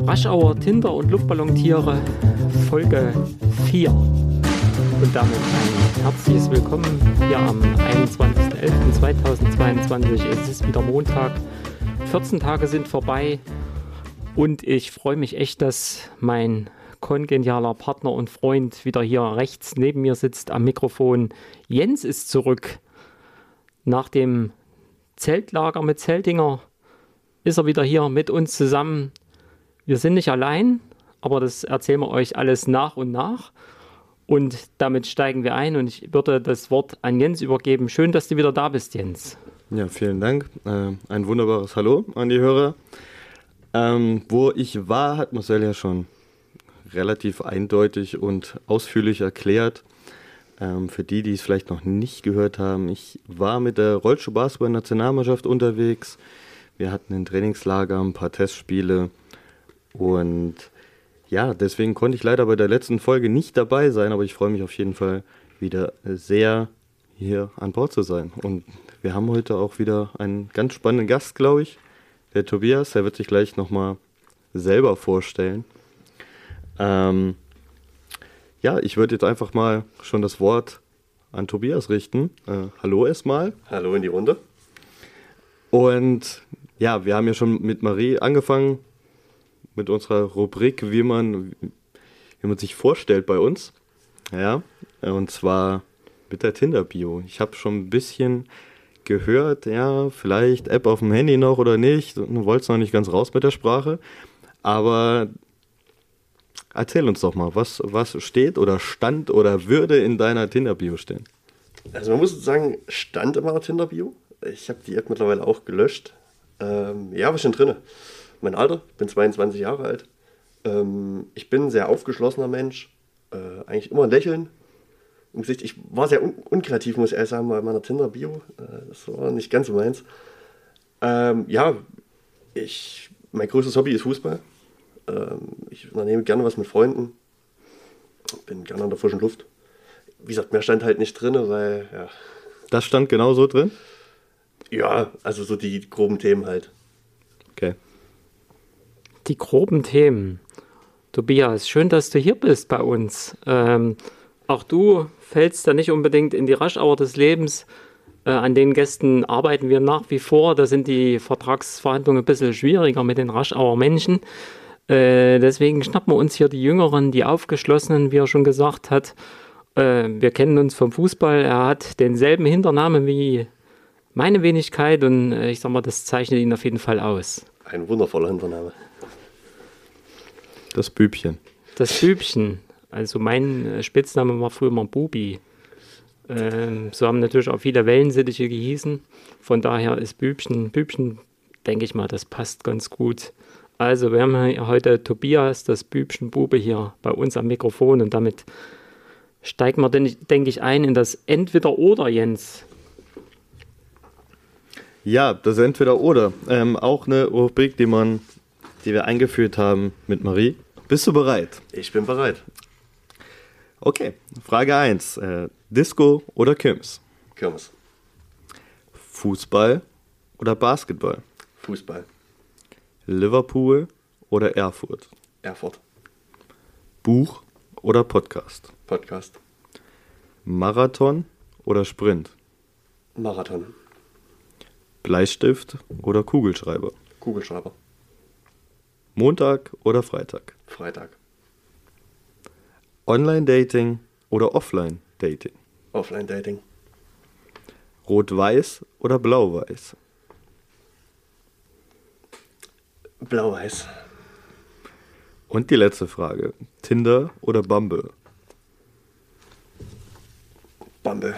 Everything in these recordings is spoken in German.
Raschauer Tinder- und Luftballontiere, Folge 4. Und damit ein herzliches Willkommen hier am 21.11.2022. Es ist wieder Montag, 14 Tage sind vorbei und ich freue mich echt, dass mein kongenialer Partner und Freund wieder hier rechts neben mir sitzt am Mikrofon. Jens ist zurück. Nach dem Zeltlager mit Zeltinger ist er wieder hier mit uns zusammen. Wir sind nicht allein, aber das erzählen wir euch alles nach und nach. Und damit steigen wir ein und ich würde das Wort an Jens übergeben. Schön, dass du wieder da bist, Jens. Ja, vielen Dank. Ein wunderbares Hallo an die Hörer. Wo ich war, hat Marcel ja schon relativ eindeutig und ausführlich erklärt. Für die es vielleicht noch nicht gehört haben, ich war mit der Rollstuhl-Basketball-Nationalmannschaft unterwegs. Wir hatten ein Trainingslager, ein paar Testspiele und ja, deswegen konnte ich leider bei der letzten Folge nicht dabei sein, aber ich freue mich auf jeden Fall wieder sehr, hier an Bord zu sein. Und wir haben heute auch wieder einen ganz spannenden Gast, glaube ich, der Tobias, der wird sich gleich nochmal selber vorstellen. Ja, ich würde jetzt einfach mal schon das Wort an Tobias richten. Hallo erstmal. Hallo in die Runde. Und ja, wir haben ja schon mit Marie angefangen, mit unserer Rubrik, wie man sich vorstellt bei uns. Ja, und zwar mit der Tinder-Bio. Ich habe schon ein bisschen gehört, ja, vielleicht App auf dem Handy noch oder nicht. Du wolltest noch nicht ganz raus mit der Sprache. Aber erzähl uns doch mal, was steht oder stand oder würde in deiner Tinder-Bio stehen? Also man muss sagen, stand in meiner Tinder-Bio. Ich habe die App mittlerweile auch gelöscht. Ja, was steht drin? Mein Alter, ich bin 22 Jahre alt. Ich bin ein sehr aufgeschlossener Mensch. Eigentlich immer ein Lächeln im Gesicht. Ich war sehr unkreativ, muss ich ehrlich sagen, bei meiner Tinder-Bio. Das war nicht ganz so meins. Ja, mein größtes Hobby ist Fußball. Ich unternehme gerne was mit Freunden. Bin gerne an der frischen Luft. Wie gesagt, mehr stand halt nicht drin, weil, ja. Das stand genau so drin? Ja, also so die groben Themen halt. Okay. Die groben Themen. Tobias, schön, dass du hier bist bei uns. Auch du fällst da nicht unbedingt in die Raschauer des Lebens. An den Gästen arbeiten wir nach wie vor. Da sind die Vertragsverhandlungen ein bisschen schwieriger mit den Raschauer Menschen. Deswegen schnappen wir uns hier die Jüngeren, die Aufgeschlossenen, wie er schon gesagt hat. Wir kennen uns vom Fußball. Er hat denselben Hinternamen wie meine Wenigkeit und ich sag mal, das zeichnet ihn auf jeden Fall aus. Ein wundervoller Hintername. Das Bübchen. Das Bübchen. Also mein Spitzname war früher mal Bubi. So haben natürlich auch viele Wellensittiche gehießen. Von daher ist Bübchen, denke ich mal, das passt ganz gut. Also wir haben heute Tobias, das Bübchen Bube hier bei uns am Mikrofon und damit steigen wir, denke ich, ein in das Entweder-Oder, Jens. Ja, das Entweder-Oder. Auch eine Rubrik, die wir eingeführt haben mit Marie. Bist du bereit? Ich bin bereit. Okay, Frage 1. Disco oder Kirmes? Kirmes. Fußball oder Basketball? Fußball. Liverpool oder Erfurt? Erfurt. Buch oder Podcast? Podcast. Marathon oder Sprint? Marathon. Bleistift oder Kugelschreiber? Kugelschreiber. Montag oder Freitag? Freitag. Online-Dating oder Offline-Dating? Offline-Dating. Rot-Weiß oder Blau-Weiß? Blau-Weiß. Und die letzte Frage. Tinder oder Bumble? Bumble.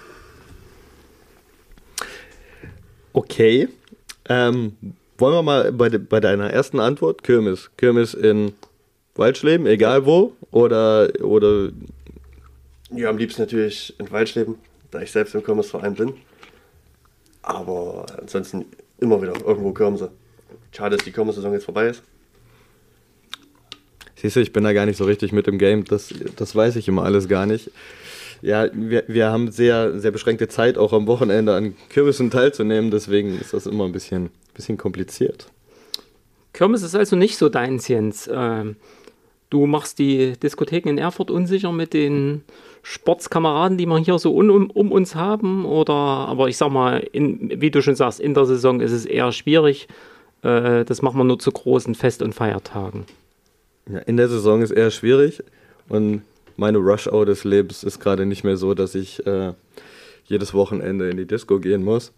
Okay. Wollen wir mal bei deiner ersten Antwort, Kirmes in Waldschleben, egal wo, oder Ja, am liebsten natürlich in Waldschleben, da ich selbst im Kirmesverein bin. Aber ansonsten immer wieder irgendwo Kirmese. Schade, dass die Kirmessaison jetzt vorbei ist. Siehst du, ich bin da gar nicht so richtig mit im Game, das weiß ich immer alles gar nicht. Ja, wir haben sehr, sehr beschränkte Zeit, auch am Wochenende an Kürbissen teilzunehmen, deswegen ist das immer ein bisschen kompliziert. Kirmes ist also nicht so deins, Jens. Du machst die Diskotheken in Erfurt unsicher mit den Sportskameraden, die wir hier so um uns haben? Oder, aber ich sag mal, wie du schon sagst, in der Saison ist es eher schwierig. Das machen wir nur zu großen Fest- und Feiertagen. Ja, in der Saison ist eher schwierig und meine Rush-Hour des Lebens ist gerade nicht mehr so, dass ich jedes Wochenende in die Disco gehen muss.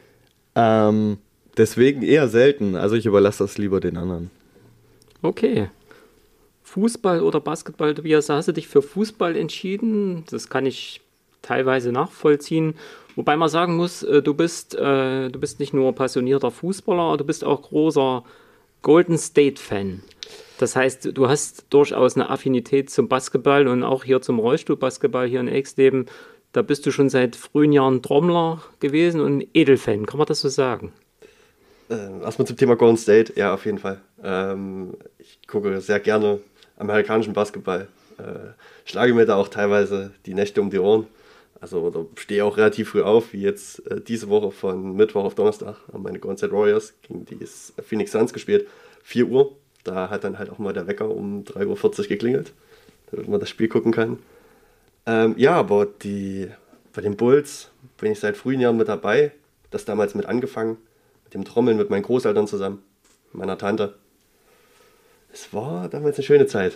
Deswegen eher selten. Also ich überlasse das lieber den anderen. Okay. Fußball oder Basketball, Tobias, hast du dich für Fußball entschieden? Das kann ich teilweise nachvollziehen. Wobei man sagen muss, du bist nicht nur passionierter Fußballer, du bist auch großer Golden State-Fan. Das heißt, du hast durchaus eine Affinität zum Basketball und auch hier zum Rollstuhlbasketball hier in Exleben. Da bist du schon seit frühen Jahren Trommler gewesen und Edelfan. Kann man das so sagen? Erstmal zum Thema Golden State. Ja, auf jeden Fall. Ich gucke sehr gerne amerikanischen Basketball. Schlage mir da auch teilweise die Nächte um die Ohren. Also da stehe auch relativ früh auf, wie jetzt diese Woche von Mittwoch auf Donnerstag haben meine Golden State Warriors gegen die Phoenix Suns gespielt. 4 Uhr. Da hat dann halt auch mal der Wecker um 3:40 Uhr geklingelt, damit man das Spiel gucken kann. Ja, aber bei den Bulls bin ich seit frühen Jahren mit dabei. Das damals mit angefangen, mit dem Trommeln mit meinen Großeltern zusammen, meiner Tante. Es war damals eine schöne Zeit.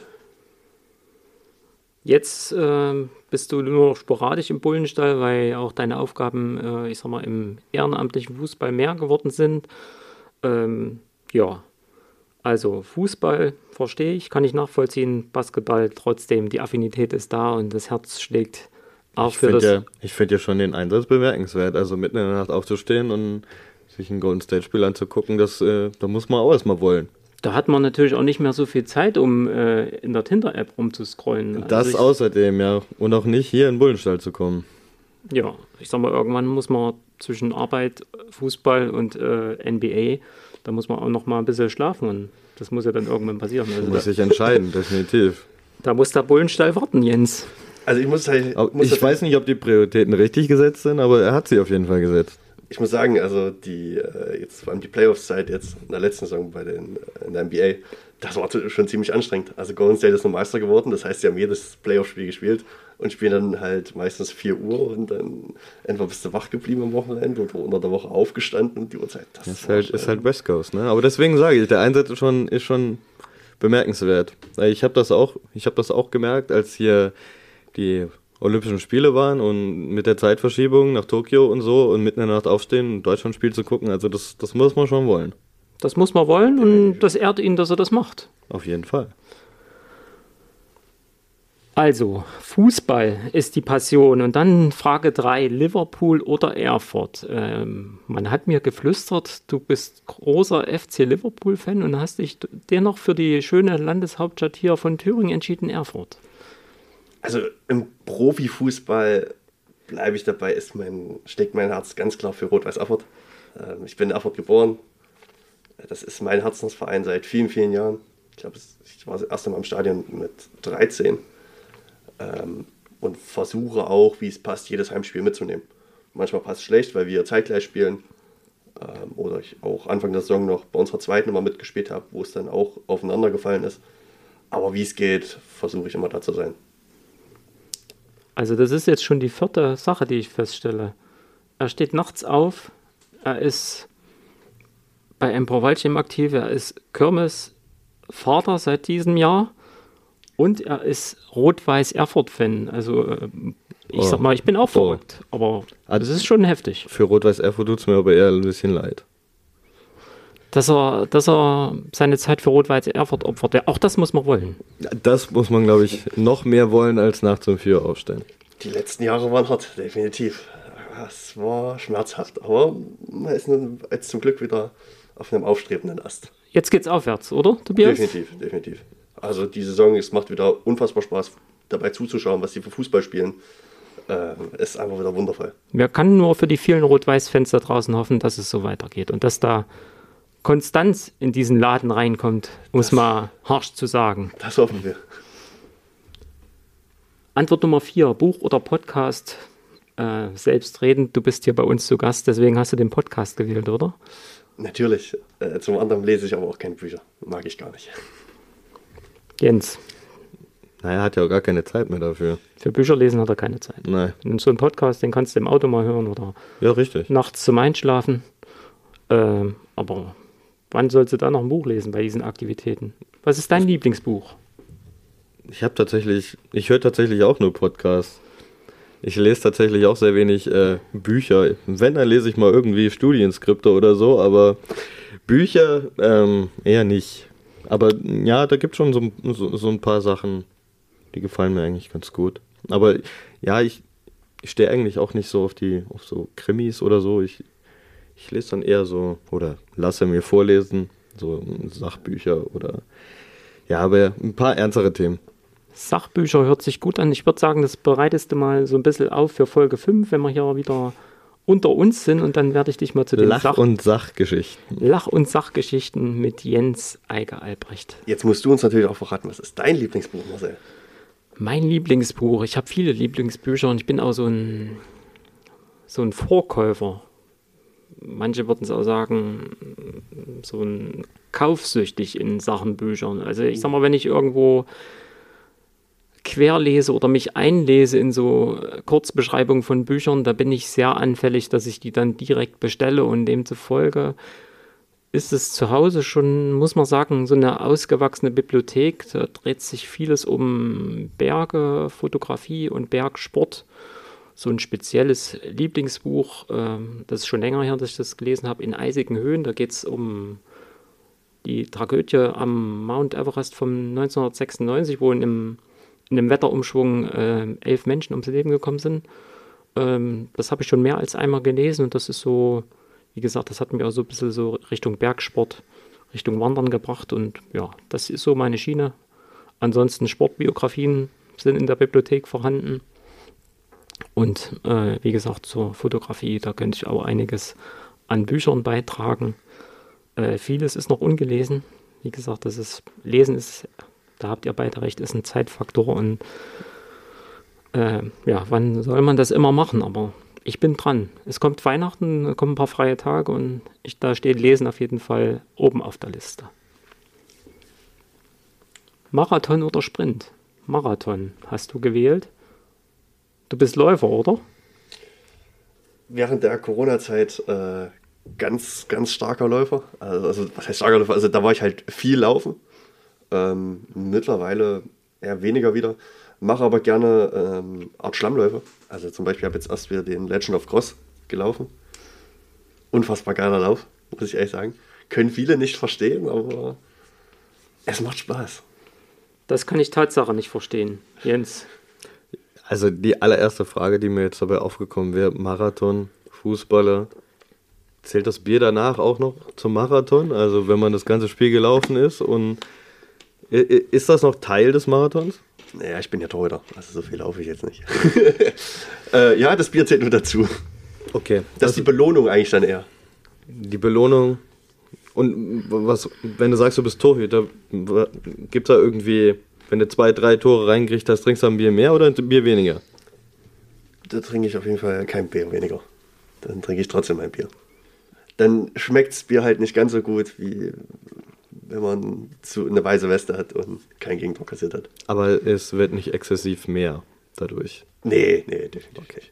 Jetzt bist du nur noch sporadisch im Bullenstall, weil auch deine Aufgaben, ich sag mal, im ehrenamtlichen Fußball mehr geworden sind. Ja, also Fußball verstehe ich, kann ich nachvollziehen. Basketball trotzdem, die Affinität ist da und das Herz schlägt auch für das. Ich finde ja schon den Einsatz bemerkenswert. Also mitten in der Nacht aufzustehen und sich ein Golden State-Spiel anzugucken, da muss man auch erstmal wollen. Da hat man natürlich auch nicht mehr so viel Zeit, um in der Tinder-App rumzuscrollen. Das außerdem, ja. Und auch nicht hier in den Bullenstall zu kommen. Ja, ich sag mal, irgendwann muss man zwischen Arbeit, Fußball und NBA, da muss man auch noch mal ein bisschen schlafen und das muss ja dann irgendwann passieren. Also muss sich entscheiden, definitiv. Da muss der Bullenstall warten, Jens. Also ich weiß nicht, ob die Prioritäten richtig gesetzt sind, aber er hat sie auf jeden Fall gesetzt. Ich muss sagen, also jetzt vor allem die Playoffs-Zeit jetzt in der letzten Saison in der NBA, das war schon ziemlich anstrengend. Also Golden State ist nur Meister geworden, das heißt, sie haben jedes Playoff-Spiel gespielt und spielen dann halt meistens 4 Uhr und dann entweder bist du wach geblieben am Wochenende oder unter der Woche aufgestanden und die Uhrzeit. Das ist halt West Coast, ne? Aber deswegen sage ich, der Einsatz ist schon bemerkenswert. Ich habe das auch gemerkt, als hier die Olympischen Spiele waren und mit der Zeitverschiebung nach Tokio und so und mitten in der Nacht aufstehen, ein Deutschlandspiel zu gucken, also das muss man schon wollen. Das muss man wollen und das ehrt ihn, dass er das macht. Auf jeden Fall. Also, Fußball ist die Passion und dann Frage 3, Liverpool oder Erfurt. Man hat mir geflüstert, du bist großer FC Liverpool-Fan und hast dich dennoch für die schöne Landeshauptstadt hier von Thüringen entschieden, Erfurt. Also im Profifußball bleibe ich dabei, steckt mein Herz ganz klar für Rot-Weiß Erfurt. Ich bin in Erfurt geboren. Das ist mein Herzensverein seit vielen, vielen Jahren. Ich glaube, ich war das erste Mal im Stadion mit 13 und versuche auch, wie es passt, jedes Heimspiel mitzunehmen. Manchmal passt es schlecht, weil wir zeitgleich spielen oder ich auch Anfang der Saison noch bei unserer zweiten Nummer mitgespielt habe, wo es dann auch aufeinander gefallen ist. Aber wie es geht, versuche ich immer da zu sein. Also das ist jetzt schon die 4. Sache, die ich feststelle. Er steht nachts auf, er ist bei Empor Waldschirm aktiv, er ist Kirmes-Vater seit diesem Jahr und er ist Rot-Weiß-Erfurt-Fan. Also ich sag mal, ich bin auch verrückt, aber das ist schon heftig. Für Rot-Weiß Erfurt tut es mir aber eher ein bisschen leid. Dass er seine Zeit für Rot-Weiß Erfurt opfert. Ja, auch das muss man wollen. Das muss man, glaube ich, noch mehr wollen, als nachts um 4 Uhr aufstehen. Die letzten Jahre waren hart, definitiv. Es war schmerzhaft, aber man ist nun jetzt zum Glück wieder auf einem aufstrebenden Ast. Jetzt geht's aufwärts, oder, Tobias? Definitiv. Also die Saison, es macht wieder unfassbar Spaß, dabei zuzuschauen, was sie für Fußball spielen. Ist einfach wieder wundervoll. Wir können nur für die vielen Rot-Weiß-Fans da draußen hoffen, dass es so weitergeht und dass da Konstanz in diesen Laden reinkommt, muss man harsch zu sagen. Das hoffen wir. Antwort Nummer 4, Buch oder Podcast? Selbstredend, du bist hier bei uns zu Gast, deswegen hast du den Podcast gewählt, oder? Natürlich. Zum anderen lese ich aber auch keine Bücher. Mag ich gar nicht. Jens, Naja, hat ja auch gar keine Zeit mehr dafür. für Bücher lesen hat er keine Zeit. Nein. Und so einen Podcast, den kannst du im Auto mal hören oder Ja, richtig. nachts zum Einschlafen. Aber wann sollst du da noch ein Buch lesen bei diesen Aktivitäten? Was ist dein Lieblingsbuch? Ich höre tatsächlich auch nur Podcasts. Ich lese tatsächlich auch sehr wenig Bücher. Wenn, dann lese ich mal irgendwie Studienskripte oder so, aber Bücher eher nicht. Aber ja, da gibt es schon so ein paar Sachen, die gefallen mir eigentlich ganz gut. Aber ja, ich stehe eigentlich auch nicht so auf so Krimis oder so. Ich lese dann eher so, oder lasse mir vorlesen, so Sachbücher oder ja, aber ein paar ernstere Themen. Sachbücher hört sich gut an. Ich würde sagen, das bereitest du mal so ein bisschen auf für Folge 5, wenn wir hier wieder unter uns sind. Und dann werde ich dich mal zu den Lach- und Sachgeschichten. Lach- und Sachgeschichten mit Jens Eiger-Albrecht. Jetzt musst du uns natürlich auch verraten, was ist dein Lieblingsbuch, Marcel? Mein Lieblingsbuch. Ich habe viele Lieblingsbücher und ich bin auch so ein Vorkäufer. Manche würden es auch sagen, so ein kaufsüchtig in Sachen Büchern. Also ich sag mal, wenn ich irgendwo querlese oder mich einlese in so Kurzbeschreibungen von Büchern, da bin ich sehr anfällig, dass ich die dann direkt bestelle und demzufolge ist es zu Hause schon, muss man sagen, so eine ausgewachsene Bibliothek. Da dreht sich vieles um Berge, Fotografie und Bergsport. So ein spezielles Lieblingsbuch, das ist schon länger her, dass ich das gelesen habe, in eisigen Höhen. Da geht es um die Tragödie am Mount Everest von 1996, wo in einem Wetterumschwung 11 Menschen ums Leben gekommen sind. Das habe ich schon mehr als einmal gelesen und das ist so, wie gesagt, das hat mich auch so ein bisschen so Richtung Bergsport, Richtung Wandern gebracht und ja, das ist so meine Schiene. Ansonsten Sportbiografien sind in der Bibliothek vorhanden und wie gesagt zur Fotografie, da könnte ich auch einiges an Büchern beitragen. Vieles ist noch ungelesen. Wie gesagt, Lesen ist, da habt ihr beide recht, ist ein Zeitfaktor und ja, wann soll man das immer machen? Aber ich bin dran. Es kommt Weihnachten, kommen ein paar freie Tage und da steht Lesen auf jeden Fall oben auf der Liste. Marathon oder Sprint? Marathon hast du gewählt. Du bist Läufer, oder? Während der Corona-Zeit ganz, ganz starker Läufer. Also was heißt starker Läufer? Also da war ich halt viel laufen. Mittlerweile eher weniger wieder. Mache aber gerne Art Schlammläufe. Also zum Beispiel habe ich jetzt erst wieder den Legend of Cross gelaufen. Unfassbar geiler Lauf, muss ich ehrlich sagen. Können viele nicht verstehen, aber es macht Spaß. Das kann ich Tatsache nicht verstehen, Jens. Also die allererste Frage, die mir jetzt dabei aufgekommen wäre, Marathon, Fußballer, zählt das Bier danach auch noch zum Marathon? Also wenn man das ganze Spiel gelaufen ist und ist das noch Teil des Marathons? Naja, ich bin ja Torhüter, also so viel laufe ich jetzt nicht. Ja, das Bier zählt nur dazu. Okay. Das ist die Belohnung eigentlich dann eher. Die Belohnung. Und was, wenn du sagst, du bist Torhüter, gibt es da irgendwie, wenn du 2, 3 Tore reingekriegt hast, trinkst du ein Bier mehr oder ein Bier weniger? Da trinke ich auf jeden Fall kein Bier weniger. Dann trinke ich trotzdem ein Bier. Dann schmeckt das Bier halt nicht ganz so gut, wie wenn man eine weiße Weste hat und kein Gegentor kassiert hat. Aber es wird nicht exzessiv mehr dadurch. Nee, definitiv nicht.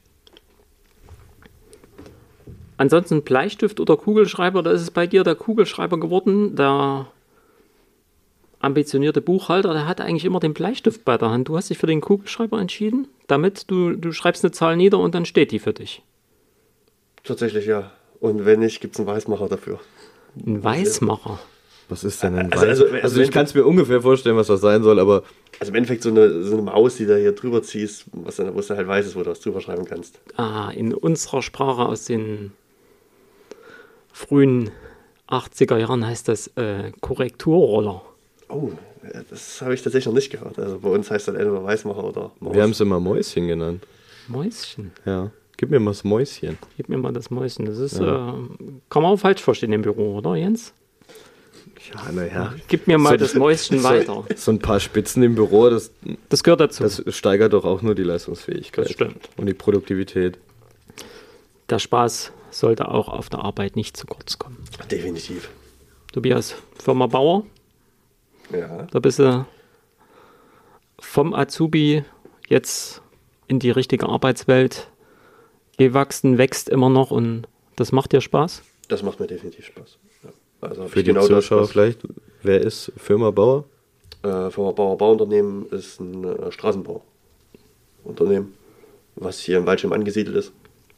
Ansonsten Bleistift oder Kugelschreiber, da ist es bei dir der Kugelschreiber geworden. Der ambitionierte Buchhalter, der hat eigentlich immer den Bleistift bei der Hand. Du hast dich für den Kugelschreiber entschieden, damit du schreibst eine Zahl nieder und dann steht die für dich. Tatsächlich ja. Und wenn nicht, gibt es einen Weißmacher dafür. Ein Weißmacher? Was ist denn ein Also ich kann es mir ungefähr vorstellen, was das sein soll, aber... Also im Endeffekt so eine Maus, die da hier drüber ziehst, wo es dann halt weiß ist, wo du was drüber schreiben kannst. In unserer Sprache aus den frühen 80er Jahren heißt das Korrekturroller. Oh, das habe ich tatsächlich noch nicht gehört. Also bei uns heißt das entweder Weißmacher oder Maus. Wir haben es immer Mäuschen genannt. Mäuschen? Ja. Gib mir mal das Mäuschen. Gib mir mal das Mäuschen. Das ist, kann man auch falsch verstehen im Büro, oder Jens? Ja, naja. Gib mir mal das Mäuschen weiter. So ein paar Spitzen im Büro, das gehört dazu. Das steigert doch auch nur die Leistungsfähigkeit. Das stimmt. Und die Produktivität. Der Spaß sollte auch auf der Arbeit nicht zu kurz kommen. Definitiv. Tobias, Firma Bauer, Ja. da bist du vom Azubi jetzt in die richtige Arbeitswelt gewachsen, wächst immer noch und das macht dir Spaß? Das macht mir definitiv Spaß. Ja. Also Für die Zuschauer vielleicht, wer ist Firma Bauer? Firma Bauer Bauunternehmen ist ein Straßenbauunternehmen, was hier in Waldschirm angesiedelt ist.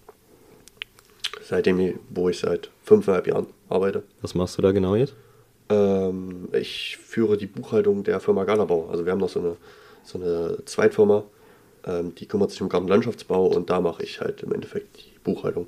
Wo ich seit 5,5 Jahren arbeite. Was machst du da genau jetzt? Ich führe die Buchhaltung der Firma Galabau. Also wir haben noch so eine Zweitfirma, die kümmert sich um Gartenlandschaftsbau und da mache ich halt im Endeffekt die Buchhaltung.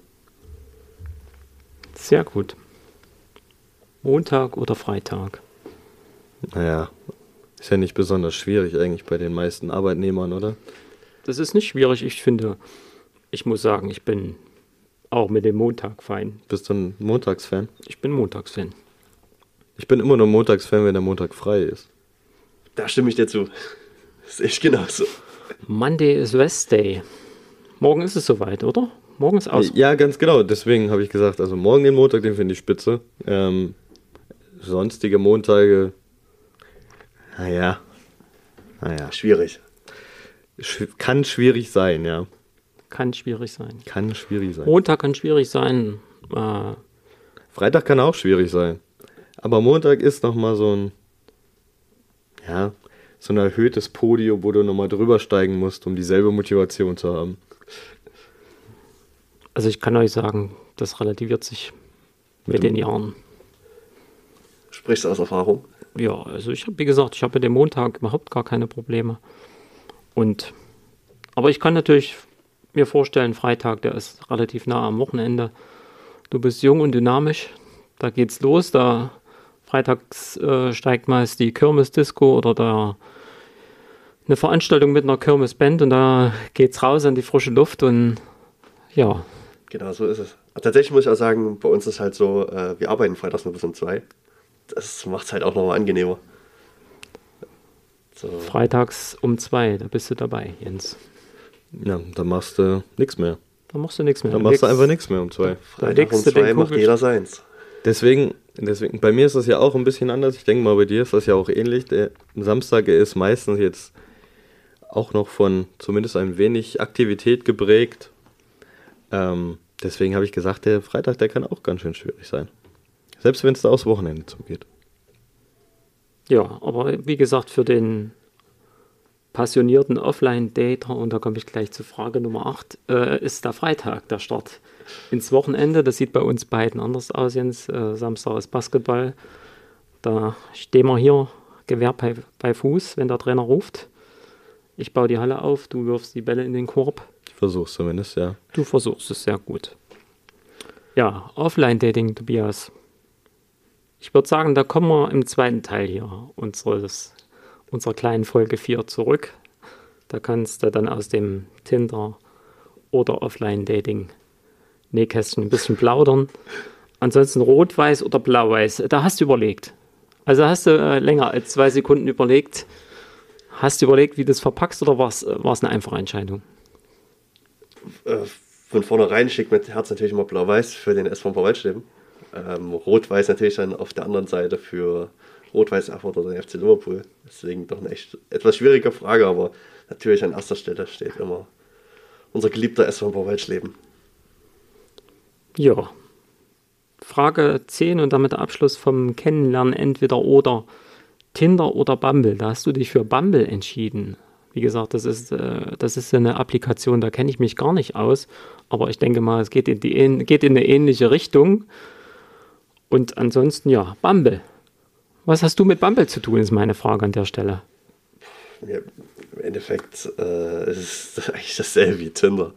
Sehr gut. Montag oder Freitag? Naja, ist ja nicht besonders schwierig eigentlich bei den meisten Arbeitnehmern, oder? Das ist nicht schwierig. Ich finde, ich muss sagen, ich bin auch mit dem Montag fein. Bist du ein Montagsfan? Ich bin Montagsfan. Ich bin immer nur Montagsfan, wenn der Montag frei ist. Da stimme ich dir zu. Das ist echt genauso. Monday is Rest Day. Morgen ist es soweit, oder? Morgen ist aus. Ja, ganz genau. Deswegen habe ich gesagt, also morgen den Montag, den finde ich spitze. Sonstige Montage, naja. Schwierig. Kann schwierig sein, ja. Kann schwierig sein. Kann schwierig sein. Montag kann schwierig sein. Freitag kann auch schwierig sein. Aber Montag ist nochmal so ein erhöhtes Podium, wo du nochmal drüber steigen musst, um dieselbe Motivation zu haben. Also ich kann euch sagen, das relativiert sich mit den Jahren. Sprichst du aus Erfahrung? Ja, also ich habe, wie gesagt, ich habe mit dem Montag überhaupt gar keine Probleme. Aber ich kann natürlich mir vorstellen, Freitag, der ist relativ nah am Wochenende. Du bist jung und dynamisch, da geht's los, da freitags steigt meist die Kirmesdisco oder eine Veranstaltung mit einer Kirmesband und da geht's raus an die frische Luft und ja. Genau, so ist es. Tatsächlich muss ich auch sagen, bei uns ist halt so, wir arbeiten freitags nur bis um 2. Das macht es halt auch nochmal angenehmer. So. Freitags um 2, da bist du dabei, Jens. Ja, da machst du nichts mehr. Da machst du nichts mehr. Da machst du einfach nichts mehr um 2. Freitag um 2 macht jeder seins. Deswegen, bei mir ist das ja auch ein bisschen anders. Ich denke mal, bei dir ist das ja auch ähnlich. Der Samstag ist meistens jetzt auch noch von zumindest ein wenig Aktivität geprägt. Deswegen habe ich gesagt, der Freitag, der kann auch ganz schön schwierig sein. Selbst wenn es da aufs Wochenende zugeht. Ja, aber wie gesagt, für den passionierten Offline-Dater, und da komme ich gleich zu Frage Nummer 8, ist der Freitag der Start ins Wochenende. Das sieht bei uns beiden anders aus, Jens. Samstag ist Basketball. Da stehen wir hier, Gewehr bei Fuß, wenn der Trainer ruft. Ich baue die Halle auf, du wirfst die Bälle in den Korb. Ich versuch's zumindest, ja. Du versuchst es sehr gut. Ja, Offline-Dating, Tobias. Ich würde sagen, da kommen wir im zweiten Teil hier unserer kleinen Folge 4 zurück. Da kannst du dann aus dem Tinder oder Offline-Dating Nähkästchen ein bisschen plaudern. Ansonsten rot-weiß oder blau-weiß, da hast du überlegt. Also hast du länger als 2 Sekunden überlegt. Hast du überlegt, wie du das verpackst oder war es eine einfache Entscheidung? Von vornherein schickt mit Herz natürlich immer blau-weiß für den SV Waldschleben. Rot-weiß natürlich dann auf der anderen Seite für Rot-Weiß Erfurt oder den FC Liverpool. Deswegen doch eine echt etwas schwierige Frage, aber natürlich an erster Stelle steht immer unser geliebter SV Waldschleben. Ja. Frage 10 und damit Abschluss vom Kennenlernen entweder oder Tinder oder Bumble. Da hast du dich für Bumble entschieden. Wie gesagt, das ist eine Applikation, da kenne ich mich gar nicht aus. Aber ich denke mal, es geht in eine ähnliche Richtung. Und ansonsten, ja, Bumble. Was hast du mit Bumble zu tun, ist meine Frage an der Stelle. Ja, im Endeffekt ist es eigentlich dasselbe wie Tinder.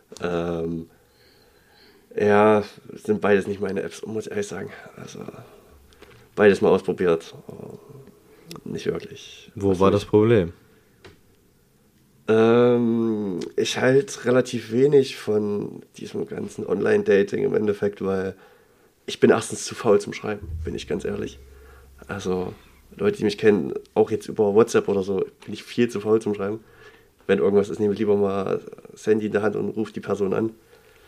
Sind beides nicht meine Apps, muss ich ehrlich sagen. Also beides mal ausprobiert. Nicht wirklich. Wo war das Problem? Ich halte relativ wenig von diesem ganzen Online-Dating im Endeffekt, weil ich bin erstens zu faul zum Schreiben, bin ich ganz ehrlich. Also Leute, die mich kennen, auch jetzt über WhatsApp oder so, bin ich viel zu faul zum Schreiben. Wenn irgendwas ist, nehme ich lieber mal das Handy in der Hand und rufe die Person an.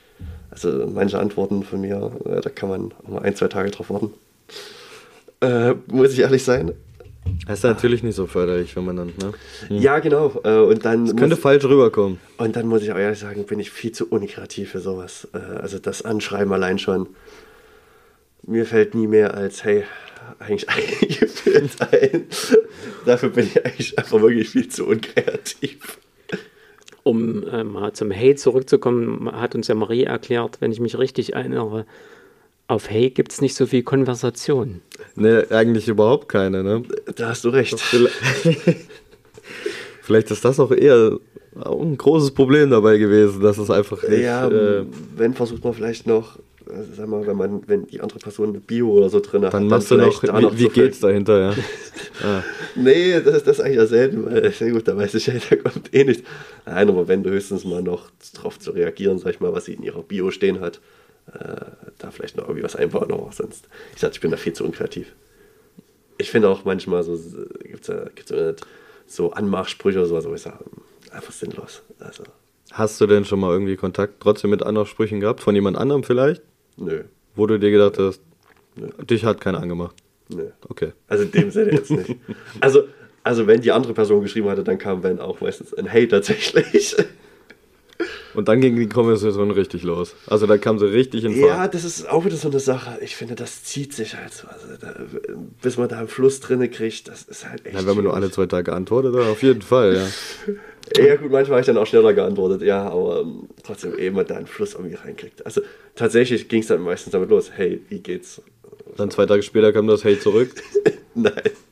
Also manche Antworten von mir, da kann man auch mal 1, 2 Tage drauf warten. Muss ich ehrlich sein. Das ist natürlich nicht so förderlich, wenn man dann, ne? Ja, genau. Und dann Das könnte falsch rüberkommen. Und dann muss ich auch ehrlich sagen, bin ich viel zu unkreativ für sowas. Also das Anschreiben allein schon. Mir fällt nie mehr als, hey, eigentlich eingeführt ein. Dafür bin ich eigentlich einfach wirklich viel zu unkreativ. Um mal zum Hey zurückzukommen, hat uns ja Marie erklärt, wenn ich mich richtig erinnere, auf Hey gibt es nicht so viel Konversation. Ne, eigentlich überhaupt keine, ne? Da hast du recht. Vielleicht ist das auch eher ein großes Problem dabei gewesen, dass es einfach nicht... Ja, wenn versucht man vielleicht noch, sag mal, wenn die andere Person eine Bio oder so drin hat, dann machst du noch, wie geht's dahinter, ja. Ah. Nee, das ist eigentlich ja selten, weil, sehr gut, da weiß ich ja, da kommt eh nicht. Nein, aber wenn du höchstens mal noch drauf zu reagieren, sag ich mal, was sie in ihrer Bio stehen hat, da vielleicht noch irgendwie was einbauen, aber sonst, ich sag, ich bin da viel zu unkreativ. Ich finde auch manchmal so, gibt's ja so Anmachsprüche oder sowas, wo ich sage, einfach sinnlos. Also. Hast du denn schon mal irgendwie Kontakt trotzdem mit Anmachsprüchen gehabt, von jemand anderem vielleicht? Nö. Wo du dir gedacht hast, dich hat keiner angemacht? Nö. Okay. Also in dem Sinne jetzt nicht. Also wenn die andere Person geschrieben hatte, dann kam wenn auch meistens ein Hey tatsächlich. Und dann ging die Konversation richtig los. Also da kam sie richtig in Fahrt. Ja, das ist auch wieder so eine Sache. Ich finde, das zieht sich halt so. Also bis man da einen Fluss drinne kriegt, das ist halt echt. Ja, wenn man nur alle 2 Tage antwortet, dann auf jeden Fall, ja. Ja gut, manchmal habe ich dann auch schneller geantwortet, ja, aber trotzdem eben man da einen Fluss irgendwie reinkriegt. Also tatsächlich ging es dann meistens damit los, hey, wie geht's? Dann 2 Tage später kam das Hey zurück. Nein.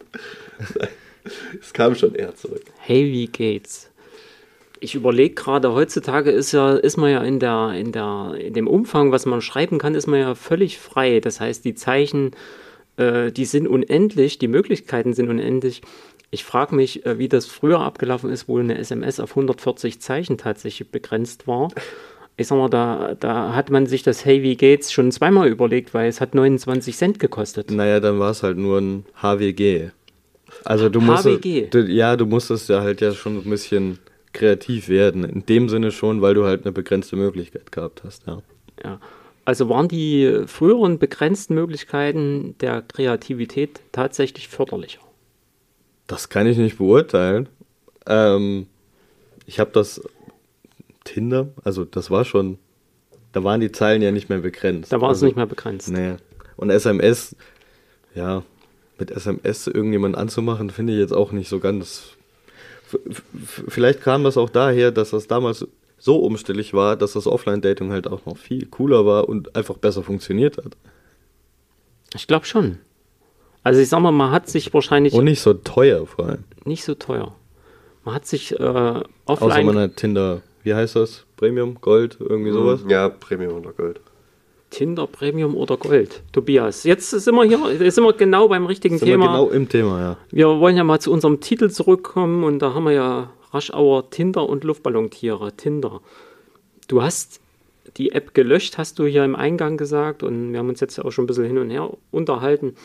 Es kam schon eher zurück. Hey, wie geht's? Ich überlege gerade, heutzutage ist man ja in dem Umfang, was man schreiben kann, ist man ja völlig frei. Das heißt, die Zeichen, die sind unendlich, die Möglichkeiten sind unendlich. Ich frage mich, wie das früher abgelaufen ist, wo eine SMS auf 140 Zeichen tatsächlich begrenzt war. Ich sag mal, da hat man sich das Hey, wie geht's schon zweimal überlegt, weil es hat 29 Cent gekostet. Naja, dann war es halt nur ein HWG. Also du musstest, HWG? du musstest ja halt ja schon ein bisschen kreativ werden. In dem Sinne schon, weil du halt eine begrenzte Möglichkeit gehabt hast, ja. Ja. Also waren die früheren begrenzten Möglichkeiten der Kreativität tatsächlich förderlicher? Das kann ich nicht beurteilen. Ich habe das Tinder, also das war schon, da waren die Zeilen ja nicht mehr begrenzt. Da war es also, nicht mehr begrenzt. Nee. Und SMS, ja, mit SMS irgendjemanden anzumachen, finde ich jetzt auch nicht so ganz. Vielleicht kam das auch daher, dass das damals so umständlich war, dass das Offline-Dating halt auch noch viel cooler war und einfach besser funktioniert hat. Ich glaube schon. Also ich sag mal, man hat sich wahrscheinlich... Und nicht so teuer vor allem. Nicht so teuer. Man hat sich Außer offline... man hat Tinder, wie heißt das? Premium, Gold, irgendwie sowas? Ja, Premium oder Gold. Tinder, Premium oder Gold. Tobias, jetzt sind wir genau beim richtigen Thema. Genau im Thema, ja. Wir wollen ja mal zu unserem Titel zurückkommen und da haben wir ja Rush-Hour Tinder und Luftballontiere. Tinder. Du hast die App gelöscht, hast du hier im Eingang gesagt, und wir haben uns jetzt ja auch schon ein bisschen hin und her unterhalten.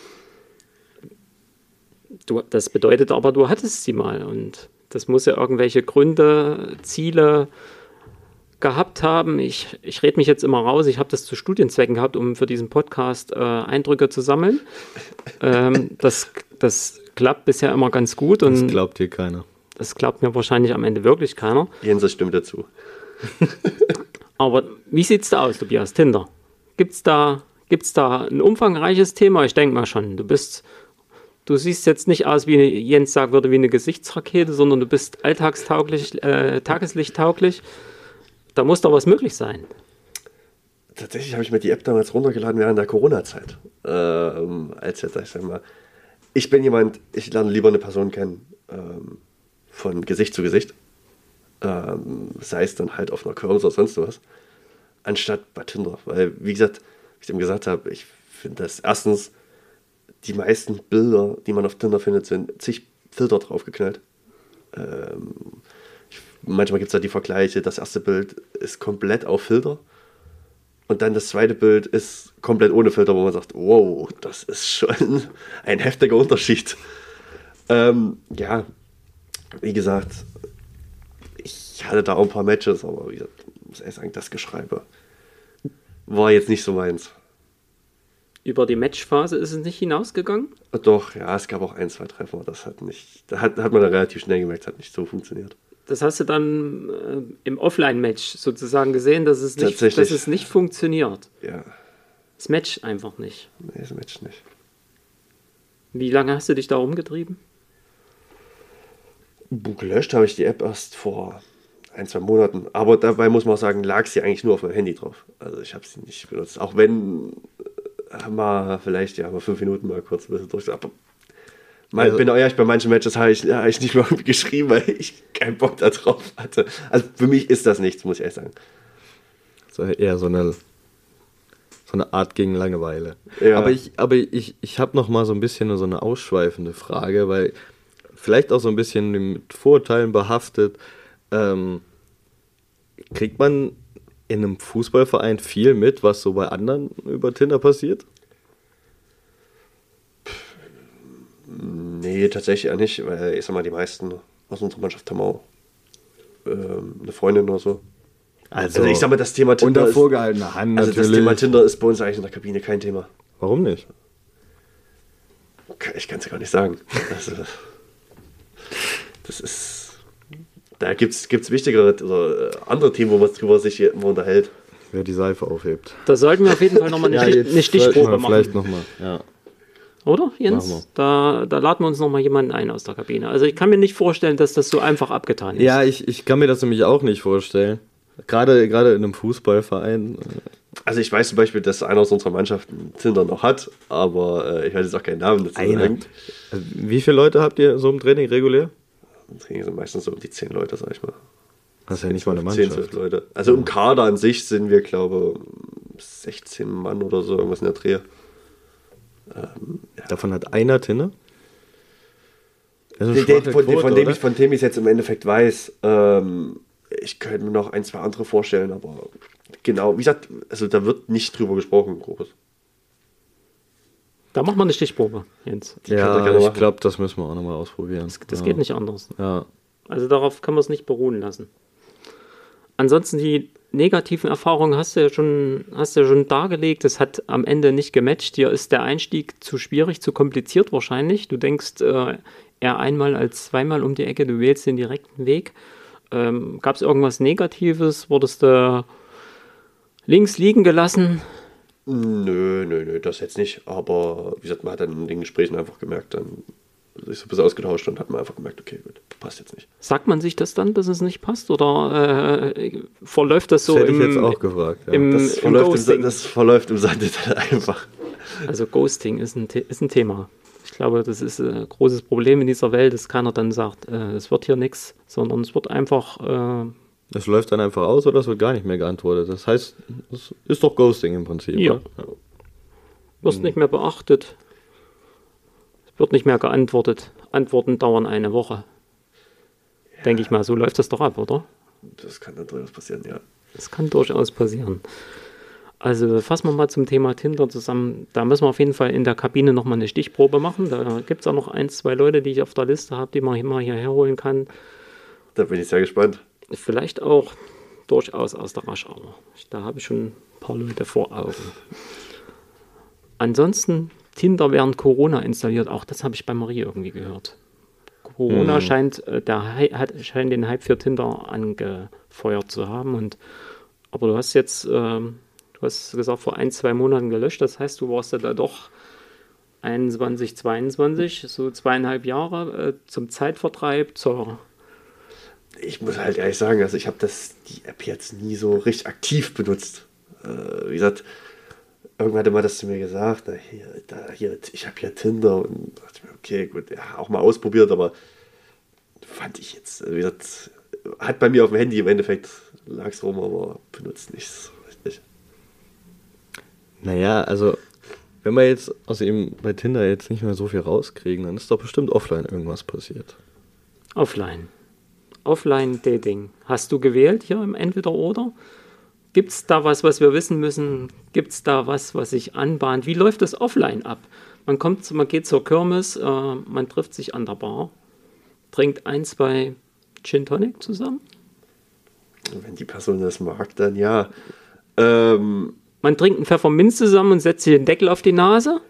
Das bedeutet aber, du hattest sie mal und das muss ja irgendwelche Gründe, Ziele gehabt haben. Ich rede mich jetzt immer raus, ich habe das zu Studienzwecken gehabt, um für diesen Podcast Eindrücke zu sammeln. Das klappt bisher immer ganz gut. Und Das glaubt dir keiner. das glaubt mir wahrscheinlich am Ende wirklich keiner. Jens stimmt dazu. Aber wie sieht es da aus, Tobias? Tinder. Gibt's da ein umfangreiches Thema? Ich denke mal schon. Du siehst jetzt nicht aus, wie Jens sagen würde, wie eine Gesichtsrakete, sondern du bist alltagstauglich, tageslichttauglich. Da muss doch was möglich sein. Tatsächlich habe ich mir die App damals runtergeladen während der Corona-Zeit. Als jetzt, ich sag mal, ich bin jemand, ich lerne lieber eine Person kennen, von Gesicht zu Gesicht. Sei es dann halt auf einer Kirmes oder sonst was, anstatt bei Tinder. Weil, wie gesagt, wie ich eben gesagt habe, ich finde das erstens, die meisten Bilder, die man auf Tinder findet, sind zig Filter draufgeknallt. Manchmal gibt es da die Vergleiche, das erste Bild ist komplett auf Filter und dann das zweite Bild ist komplett ohne Filter, wo man sagt, wow, das ist schon ein heftiger Unterschied. Ja, wie gesagt, ich hatte da auch ein paar Matches, aber wie gesagt, ich muss ehrlich sagen, das Geschreibe war jetzt nicht so meins. Über die Matchphase ist es nicht hinausgegangen? Doch, ja, es gab auch 1, 2 Treffer. Das hat nicht, da hat man dann relativ schnell gemerkt, hat nicht so funktioniert. Das hast du dann im Offline-Match sozusagen gesehen, dass es nicht funktioniert. Ja. Das Match einfach nicht. Nee, das Match nicht. Wie lange hast du dich da rumgetrieben? Gelöscht habe ich die App erst vor 1, 2 Monaten. Aber dabei muss man auch sagen, lag sie eigentlich nur auf meinem Handy drauf. Also ich habe sie nicht benutzt. Auch wenn mal vielleicht mal 5 Minuten mal kurz ein bisschen durch. Aber bin auch ehrlich, bei manchen Matches habe ich nicht mal geschrieben, weil ich keinen Bock da drauf hatte. Also für mich ist das nichts, muss ich ehrlich sagen. So eher so eine Art gegen Langeweile. Ja. Aber ich habe noch mal so ein bisschen so eine ausschweifende Frage, weil vielleicht auch so ein bisschen mit Vorurteilen behaftet. Kriegt man in einem Fußballverein viel mit, was so bei anderen über Tinder passiert? Nee, tatsächlich auch nicht, weil ich sag mal, die meisten aus unserer Mannschaft haben auch eine Freundin oder so. Also ich sag mal, das Thema Tinder unter vorgehaltener Hand also natürlich. Das Thema Tinder ist bei uns eigentlich in der Kabine kein Thema. Warum nicht? Ich kann es ja gar nicht sagen. Das ist... Da gibt's wichtigere oder andere Themen, wo man drüber sich immer unterhält. Wer die Seife aufhebt. Da sollten wir auf jeden Fall nochmal eine Stichprobe machen. Vielleicht nochmal, ja. Oder, Jens? Da laden wir uns nochmal jemanden ein aus der Kabine. Also ich kann mir nicht vorstellen, dass das so einfach abgetan ist. Ja, ich kann mir das nämlich auch nicht vorstellen. Gerade in einem Fußballverein. Also ich weiß zum Beispiel, dass einer aus unserer Mannschaft einen Tinder noch hat, aber ich weiß jetzt auch keinen Namen dazu sagen. Wie viele Leute habt ihr so im Training regulär? Im Training sind meistens so um die 10 Leute, sag ich mal. Das ist ja nicht mal eine 10, Mannschaft. 12 Leute. Also im Kader an sich sind wir, glaube ich, 16 Mann oder so, irgendwas in der Dreh. Davon hat einer Tinder? Von dem ich es jetzt im Endeffekt weiß, ich könnte mir noch 1, 2 andere vorstellen, aber genau, wie gesagt, also da wird nicht drüber gesprochen, Groß. Da machen wir eine Stichprobe, Jens. Ja, ich glaube, das müssen wir auch nochmal ausprobieren. Das geht nicht anders. Ja. Also darauf kann man es nicht beruhen lassen. Ansonsten die negativen Erfahrungen hast du ja schon dargelegt. Es hat am Ende nicht gematcht. Dir ist der Einstieg zu schwierig, zu kompliziert wahrscheinlich. Du denkst eher einmal als zweimal um die Ecke. Du wählst den direkten Weg. Gab es irgendwas Negatives? Wurdest du links liegen gelassen? Nö, das jetzt nicht. Aber wie gesagt, man hat dann in den Gesprächen einfach gemerkt, dann sich so ein bisschen ausgetauscht und hat man einfach gemerkt, okay, gut, passt jetzt nicht. Sagt man sich das dann, bis es nicht passt? Oder verläuft das so das hätte ich jetzt auch gefragt. Ja. Das verläuft im Sande dann einfach. Also Ghosting ist ein Thema. Ich glaube, das ist ein großes Problem in dieser Welt, dass keiner dann sagt, es wird hier nichts, sondern es wird einfach... Es läuft dann einfach aus oder es wird gar nicht mehr geantwortet. Das heißt, es ist doch Ghosting im Prinzip. Ja. Wirst nicht mehr beachtet. Es wird nicht mehr geantwortet. Antworten dauern eine Woche. Ja. Denke ich mal, so läuft das doch ab, oder? Das kann dann durchaus passieren, ja. Das kann durchaus passieren. Also fassen wir mal zum Thema Tinder zusammen. Da müssen wir auf jeden Fall in der Kabine nochmal eine Stichprobe machen. Da gibt es auch noch 1, 2 Leute, die ich auf der Liste habe, die man immer hierher holen kann. Da bin ich sehr gespannt. Vielleicht auch durchaus aus der Raschauer. Da habe ich schon ein paar Leute vor Augen. Ansonsten Tinder während Corona installiert. Auch das habe ich bei Marie irgendwie gehört. Corona scheint den Hype für Tinder angefeuert zu haben. Aber du hast jetzt, du hast gesagt, vor 1, 2 Monaten gelöscht. Das heißt, du warst ja da doch 21, 22, so 2,5 Jahre zum Zeitvertreib, Ich muss halt ehrlich sagen, also ich habe die App jetzt nie so richtig aktiv benutzt. Wie gesagt, irgendwann hatte mal das zu mir gesagt, ich habe hier Tinder und dachte mir, okay, gut, ja, auch mal ausprobiert, aber fand ich jetzt, wie gesagt, hat bei mir auf dem Handy im Endeffekt, lag es rum, aber benutzt nicht so richtig. Naja, also wenn wir jetzt aus ihm bei Tinder jetzt nicht mehr so viel rauskriegen, dann ist doch bestimmt offline irgendwas passiert. Offline-Dating. Hast du gewählt hier im Entweder-Oder? Gibt es da was wir wissen müssen? Gibt es da was sich anbahnt? Wie läuft das offline ab? Man geht zur Kirmes, man trifft sich an der Bar, trinkt 1, 2 Gin Tonic zusammen? Wenn die Person das mag, dann ja. Man trinkt einen Pfefferminz zusammen und setzt sich den Deckel auf die Nase?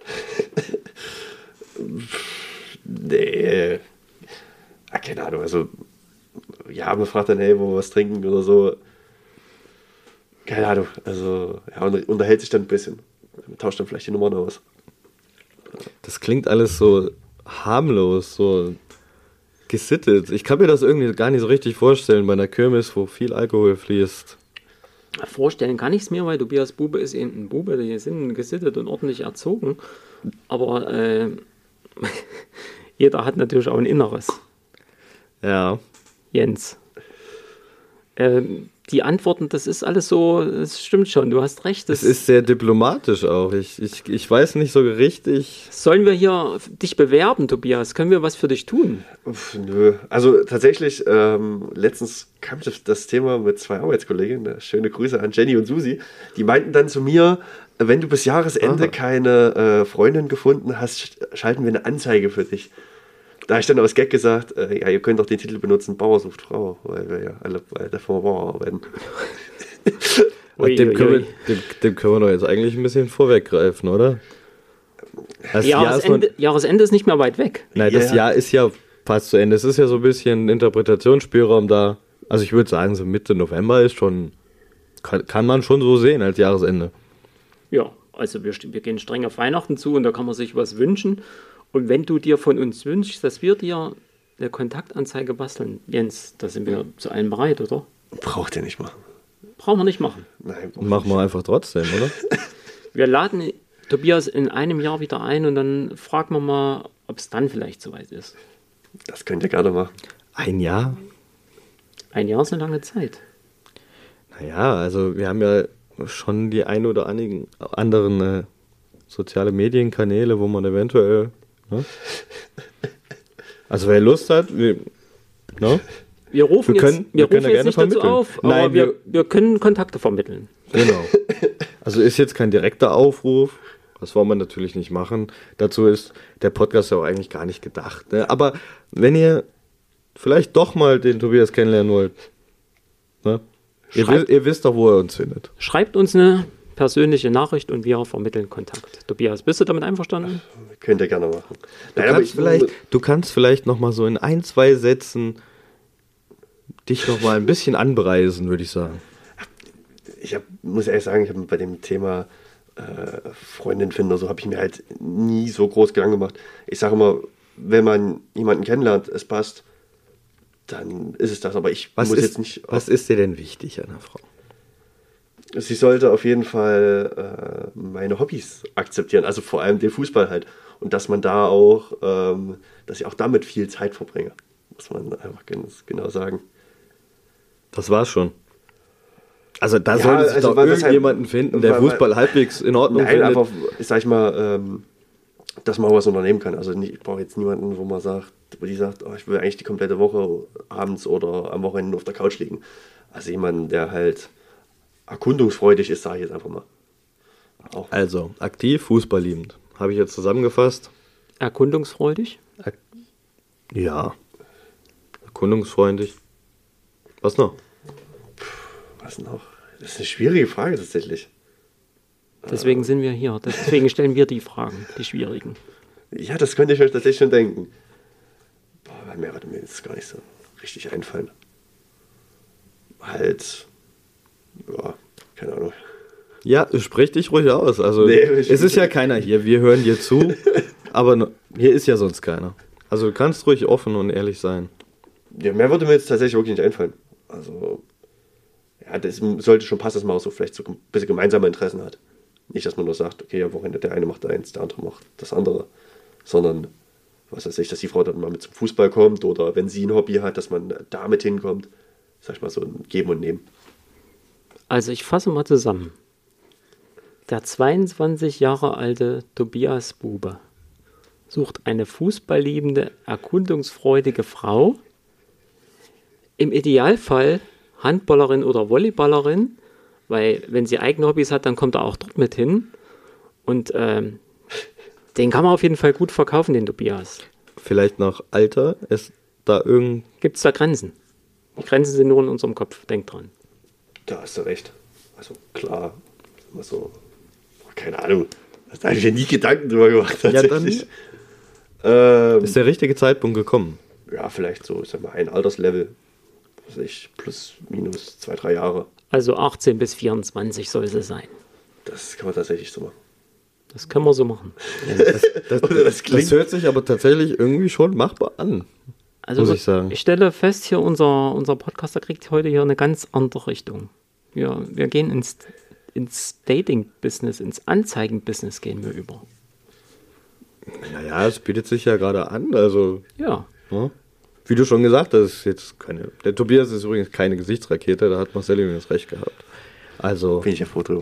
Nee. Keine Ahnung, also ja, man fragt dann, hey, wollen wir was trinken oder so. Keine Ahnung, also ja, und unterhält sich dann ein bisschen. Man tauscht dann vielleicht die Nummern aus. Das klingt alles so harmlos, so gesittet. Ich kann mir das irgendwie gar nicht so richtig vorstellen bei einer Kirmes, wo viel Alkohol fließt. Vorstellen kann ich es mir, weil Tobias Bube ist eben ein Bube, die sind gesittet und ordentlich erzogen. Aber jeder hat natürlich auch ein Inneres. Ja. Jens. Die Antworten, das ist alles so, das stimmt schon, du hast recht. Es ist sehr diplomatisch auch. Ich weiß nicht so richtig. Sollen wir hier dich bewerben, Tobias? Können wir was für dich tun? Nö, also tatsächlich, letztens kam das Thema mit 2 Arbeitskollegen, schöne Grüße an Jenny und Susi, die meinten dann zu mir, wenn du bis Jahresende keine Freundin gefunden hast, schalten wir eine Anzeige für dich. Da habe ich dann aus Gag gesagt, ja, ihr könnt doch den Titel benutzen, Bauer sucht Frau, weil wir ja alle bei der Firma Bauer arbeiten. Dem können wir doch jetzt eigentlich ein bisschen vorweggreifen, oder? Jahresende ist nicht mehr weit weg. Nein, das Jahr ist ja fast zu Ende. Es ist ja so ein bisschen Interpretationsspielraum da. Also ich würde sagen, so Mitte November ist schon, kann man schon so sehen als Jahresende. Ja, also wir gehen streng auf Weihnachten zu und da kann man sich was wünschen. Und wenn du dir von uns wünschst, dass wir dir eine Kontaktanzeige basteln, Jens, da sind wir zu allen bereit, oder? Braucht ihr nicht machen. Brauchen wir nicht machen. Nein, machen wir einfach trotzdem, oder? Wir laden Tobias in einem Jahr wieder ein und dann fragen wir mal, ob es dann vielleicht soweit ist. Das könnt ihr gerne machen. Ein Jahr? Ein Jahr ist eine lange Zeit. Naja, also wir haben ja schon die ein oder anderen soziale Medienkanäle, wo man eventuell... Ne? Also wer Lust hat, ne? Wir rufen jetzt nicht dazu auf, aber Nein, wir können Kontakte vermitteln. Genau. Also ist jetzt kein direkter Aufruf, das wollen wir natürlich nicht machen. Dazu ist der Podcast ja auch eigentlich gar nicht gedacht. Ne? Aber wenn ihr vielleicht doch mal den Tobias kennenlernen wollt, ne? Ihr wisst doch, wo er uns findet. Schreibt uns eine persönliche Nachricht und wir vermitteln Kontakt. Tobias, bist du damit einverstanden? Könnt ihr gerne machen. Du kannst vielleicht noch mal so in 1, 2 Sätzen dich noch mal ein bisschen anpreisen, würde ich sagen. Muss ehrlich sagen, ich habe bei dem Thema Freundin finden oder so, habe ich mir halt nie so groß Gedanken gemacht. Ich sage immer, wenn man jemanden kennenlernt, es passt, dann ist es das. Aber was ist dir denn wichtig an einer Frau? Sie sollte auf jeden Fall meine Hobbys akzeptieren, also vor allem den Fußball halt. Und dass man da auch, dass ich auch damit viel Zeit verbringe, muss man einfach ganz genau sagen. Das war's schon. Also da sollte sich doch irgendjemanden finden, der Fußball halbwegs in Ordnung findet. Nein, einfach, sag ich mal, dass man auch was unternehmen kann. Also ich brauche jetzt niemanden, wo die sagt, ich will eigentlich die komplette Woche abends oder am Wochenende auf der Couch liegen. Also jemand, der halt erkundungsfreudig ist, sage ich jetzt einfach mal. Auch. Also, aktiv, fußballliebend. Habe ich jetzt zusammengefasst. Erkundungsfreudig? Ja. Erkundungsfreundlich. Was noch? Was noch? Das ist eine schwierige Frage tatsächlich. Deswegen sind wir hier. Deswegen stellen wir die Fragen, die schwierigen. Ja, das könnte ich mir tatsächlich schon denken. Bei mir würde mir jetzt gar nicht so richtig einfallen. Halt... Ja, keine Ahnung. Ja, sprich dich ruhig aus. Also es ist ja keiner hier. Wir hören dir zu, aber hier ist ja sonst keiner. Also du kannst ruhig offen und ehrlich sein. Ja, mehr würde mir jetzt tatsächlich wirklich nicht einfallen. Also, ja, das sollte schon passen, dass man auch so vielleicht so ein bisschen gemeinsame Interessen hat. Nicht, dass man nur sagt, okay, am Wochenende der eine macht eins, der andere macht das andere. Sondern, was weiß ich, dass die Frau dann mal mit zum Fußball kommt oder wenn sie ein Hobby hat, dass man damit hinkommt. Sag ich mal, so ein Geben und Nehmen. Also ich fasse mal zusammen. Der 22 Jahre alte Tobias Bube sucht eine fußballliebende, erkundungsfreudige Frau. Im Idealfall Handballerin oder Volleyballerin, weil wenn sie eigene Hobbys hat, dann kommt er auch dort mit hin. Und den kann man auf jeden Fall gut verkaufen, den Tobias. Vielleicht nach Alter? Gibt es da Grenzen? Die Grenzen sind nur in unserem Kopf, denk dran. Da hast du recht. Also klar, Immer so, keine Ahnung. Da habe ich mir nie Gedanken drüber gemacht. Ja, dann ist der richtige Zeitpunkt gekommen. Ja, vielleicht so, ich sag mal, ein Alterslevel. Was weiß ich, plus, minus 2, 3 Jahre. Also 18 bis 24 soll sie sein. Das kann man tatsächlich so machen. Das können wir so machen. Das hört sich aber tatsächlich irgendwie schon machbar an. Also muss ich sagen. Ich stelle fest, hier unser Podcaster kriegt heute hier eine ganz andere Richtung. Wir gehen ins Dating-Business, ins Anzeigen-Business gehen wir über. Naja, es bietet sich ja gerade an. Also, Ja. ja. Wie du schon gesagt hast, ist jetzt der Tobias ist übrigens keine Gesichtsrakete, da hat Marcel übrigens recht gehabt. Also, Bin ich ja froh drüber.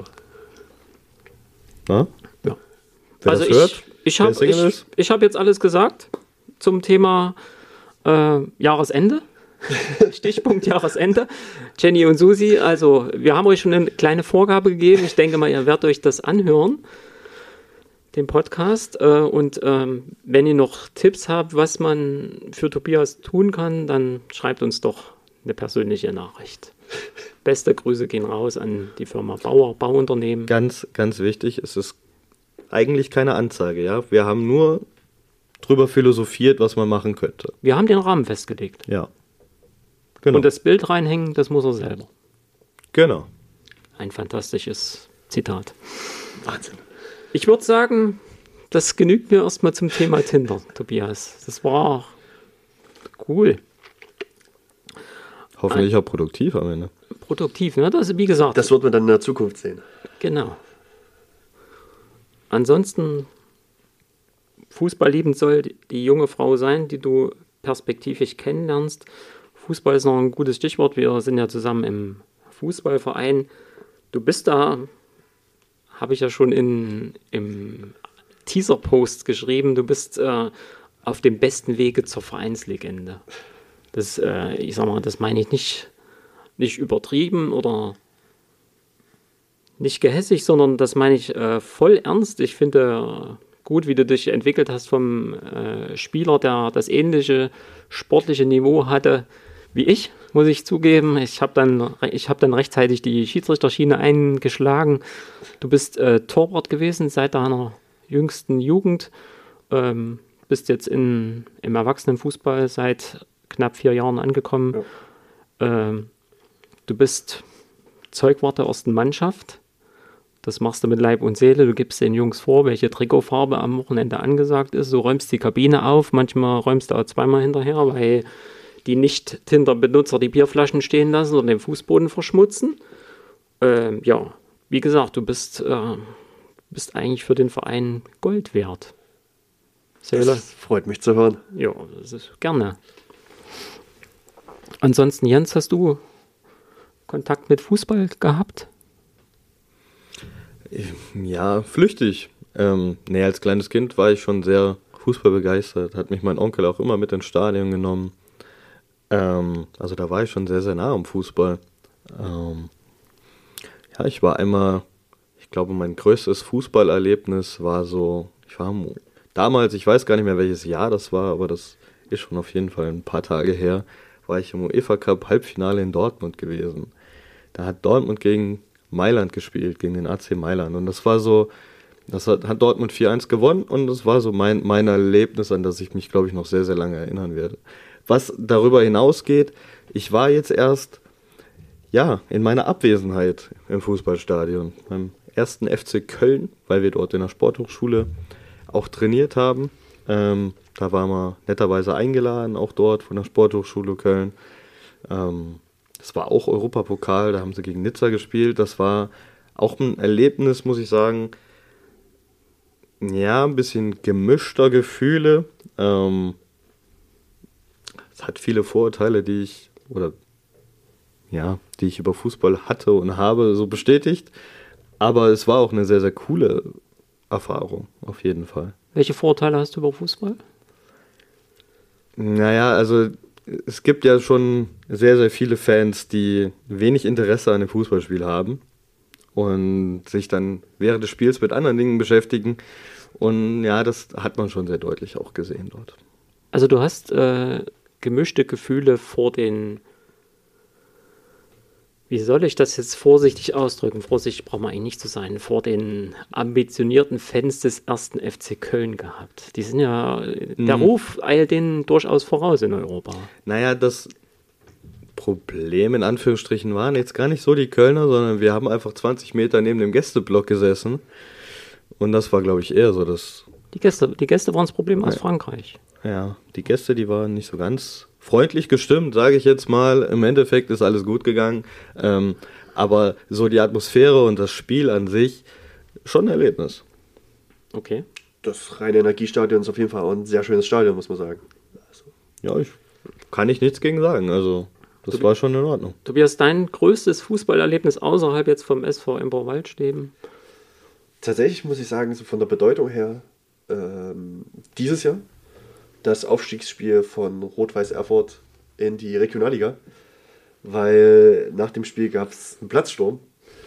na? Ja. Wer Also das hört, ich wer Single ist. habe jetzt alles gesagt zum Thema Jahresende. Stichpunkt Jahresende. Jenny und Susi, also wir haben euch schon eine kleine Vorgabe gegeben. Ich denke mal, ihr werdet euch das anhören, den Podcast. Und wenn ihr noch Tipps habt, was man für Tobias tun kann, dann schreibt uns doch eine persönliche Nachricht. Beste Grüße gehen raus an die Firma Bauer, Bauunternehmen. Ganz, ganz wichtig, es ist eigentlich keine Anzeige, ja. Wir haben nur drüber philosophiert, was man machen könnte. Wir haben den Rahmen festgelegt. Ja. Genau. Und das Bild reinhängen, das muss er selber. Genau. Ein fantastisches Zitat. Wahnsinn. Ich würde sagen, das genügt mir erstmal zum Thema Tinder, Tobias. Das war cool. Hoffentlich auch produktiv am Ende. Produktiv, ne? Das ist, wie gesagt, Das wird man dann in der Zukunft sehen. genau. Ansonsten, Fußball liebend soll die junge Frau sein, die du perspektivisch kennenlernst. Fußball ist noch ein gutes Stichwort. Wir sind ja zusammen im Fußballverein. Du bist da, habe ich ja schon im Teaser-Post geschrieben, du bist auf dem besten Wege zur Vereinslegende. Das, ich sag mal, das meine ich nicht übertrieben oder nicht gehässig, sondern das meine ich voll ernst. Ich finde gut, wie du dich entwickelt hast vom Spieler, der das ähnliche sportliche Niveau hatte wie ich, muss ich zugeben. Ich habe dann rechtzeitig die Schiedsrichterschiene eingeschlagen. Du bist Torwart gewesen seit deiner jüngsten Jugend. Bist jetzt im Erwachsenenfußball seit knapp 4 Jahren angekommen. Ja. Du bist Zeugwart der ersten Mannschaft. Das machst du mit Leib und Seele. Du gibst den Jungs vor, welche Trikotfarbe am Wochenende angesagt ist. Du räumst die Kabine auf. Manchmal räumst du auch zweimal hinterher, weil die Nicht-Tinder-Benutzer die Bierflaschen stehen lassen oder den Fußboden verschmutzen. Ja, wie gesagt, du bist eigentlich für den Verein Gold wert. Seele? Das freut mich zu hören. Ja, das ist gerne. Ansonsten, Jens, hast du Kontakt mit Fußball gehabt? Ja, flüchtig. Als kleines Kind war ich schon sehr fußballbegeistert. Hat mich mein Onkel auch immer mit ins Stadion genommen. Also da war ich schon sehr, sehr nah am Fußball. Ich war einmal, ich glaube, mein größtes Fußballerlebnis war so, damals, ich weiß gar nicht mehr, welches Jahr das war, aber das ist schon auf jeden Fall ein paar Tage her, war ich im UEFA Cup Halbfinale in Dortmund gewesen. Da hat Dortmund gegen Mailand gespielt, gegen den AC Mailand. Und das war so, das hat Dortmund 4-1 gewonnen und das war so mein Erlebnis, an das ich mich, glaube ich, noch sehr, sehr lange erinnern werde. Was darüber hinausgeht, ich war jetzt erst, in meiner Abwesenheit im Fußballstadion, beim ersten FC Köln, weil wir dort in der Sporthochschule auch trainiert haben. Da waren wir netterweise eingeladen, auch dort von der Sporthochschule Köln. Das war auch Europapokal, da haben sie gegen Nizza gespielt. Das war auch ein Erlebnis, muss ich sagen. Ja, ein bisschen gemischter Gefühle. Es hat viele Vorurteile, die ich über Fußball hatte und habe, so bestätigt. Aber es war auch eine sehr, sehr coole Erfahrung, auf jeden Fall. Welche Vorurteile hast du über Fußball? Naja, also es gibt ja schon sehr, sehr viele Fans, die wenig Interesse an dem Fußballspiel haben und sich dann während des Spiels mit anderen Dingen beschäftigen. Und ja, das hat man schon sehr deutlich auch gesehen dort. Also du hast gemischte Gefühle vor den Wie soll ich das jetzt vorsichtig ausdrücken? Vorsichtig braucht man eigentlich nicht zu sein, vor den ambitionierten Fans des ersten FC Köln gehabt. Die sind ja, der Ruf eilt denen durchaus voraus in Europa. Naja, das Problem in Anführungsstrichen waren jetzt gar nicht so die Kölner, sondern wir haben einfach 20 Meter neben dem Gästeblock gesessen. Und das war, glaube ich, eher so das... Die Gäste waren das Problem aus Frankreich. Ja, die Gäste, die waren nicht so ganz freundlich gestimmt, sage ich jetzt mal. Im Endeffekt ist alles gut gegangen. Aber so die Atmosphäre und das Spiel an sich, schon ein Erlebnis. Okay. Das reine Energiestadion ist auf jeden Fall auch ein sehr schönes Stadion, muss man sagen. Also. Ja, kann ich nichts gegen sagen. Also, das war schon in Ordnung. Tobias, dein größtes Fußballerlebnis außerhalb jetzt vom SV Emper-Waldstäben? Tatsächlich muss ich sagen, so von der Bedeutung her, dieses Jahr das Aufstiegsspiel von Rot-Weiß Erfurt in die Regionalliga, weil nach dem Spiel gab es einen Platzsturm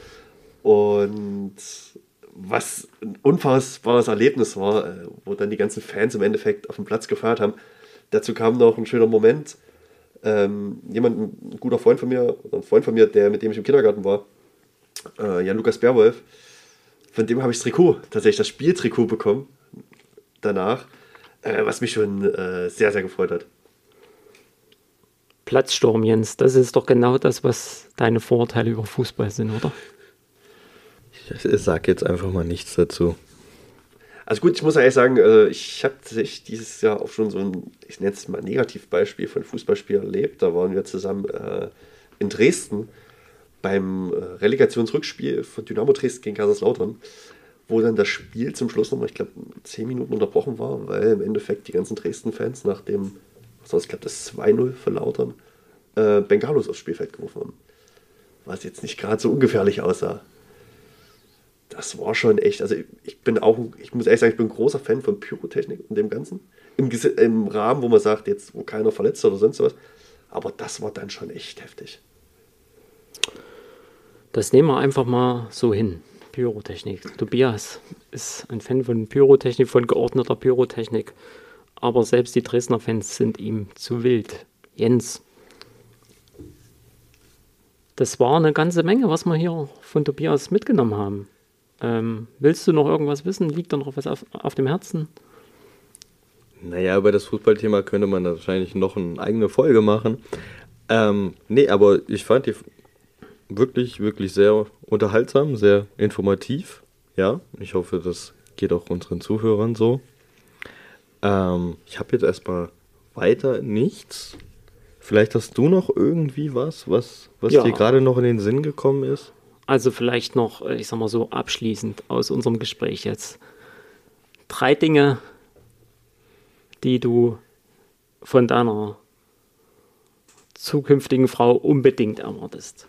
und was ein unfassbares Erlebnis war, wo dann die ganzen Fans im Endeffekt auf dem Platz gefeiert haben. Dazu kam noch ein schöner Moment. Ein guter Freund von mir, mit dem ich im Kindergarten war, Jan-Lukas Berwolf, von dem habe ich tatsächlich das Spieltrikot bekommen danach, was mich schon sehr, sehr gefreut hat. Platzsturm, Jens, das ist doch genau das, was deine Vorurteile über Fußball sind, oder? Ich sage jetzt einfach mal nichts dazu. Also gut, ich muss ehrlich sagen, ich habe tatsächlich dieses Jahr auch schon so ein, ich nenne es mal Negativbeispiel von Fußballspiel erlebt. Da waren wir zusammen in Dresden beim Relegationsrückspiel von Dynamo Dresden gegen Kaiserslautern, wo dann das Spiel zum Schluss nochmal, ich glaube, 10 Minuten unterbrochen war, weil im Endeffekt die ganzen Dresden-Fans nach dem, ich glaube, das 2-0 für Lautern, Bengalos aufs Spielfeld geworfen haben. Was jetzt nicht gerade so ungefährlich aussah. Das war schon echt, also ich muss ehrlich sagen, ich bin ein großer Fan von Pyrotechnik und dem Ganzen. Im Rahmen, wo man sagt, jetzt, wo keiner verletzt oder sonst was. Aber das war dann schon echt heftig. Das nehmen wir einfach mal so hin. Pyrotechnik. Tobias ist ein Fan von Pyrotechnik, von geordneter Pyrotechnik. Aber selbst die Dresdner Fans sind ihm zu wild. Jens, das war eine ganze Menge, was wir hier von Tobias mitgenommen haben. Willst du noch irgendwas wissen? Liegt da noch was auf dem Herzen? Naja, über das Fußballthema könnte man wahrscheinlich noch eine eigene Folge machen. Nee, aber ich fand die wirklich, wirklich sehr unterhaltsam, sehr informativ. Ja, ich hoffe, das geht auch unseren Zuhörern so. Ich habe jetzt erstmal weiter nichts. Vielleicht hast du noch irgendwie was dir gerade noch in den Sinn gekommen ist? Also vielleicht noch, ich sag mal so, abschließend aus unserem Gespräch jetzt. 3 Dinge, die du von deiner zukünftigen Frau unbedingt erwartest.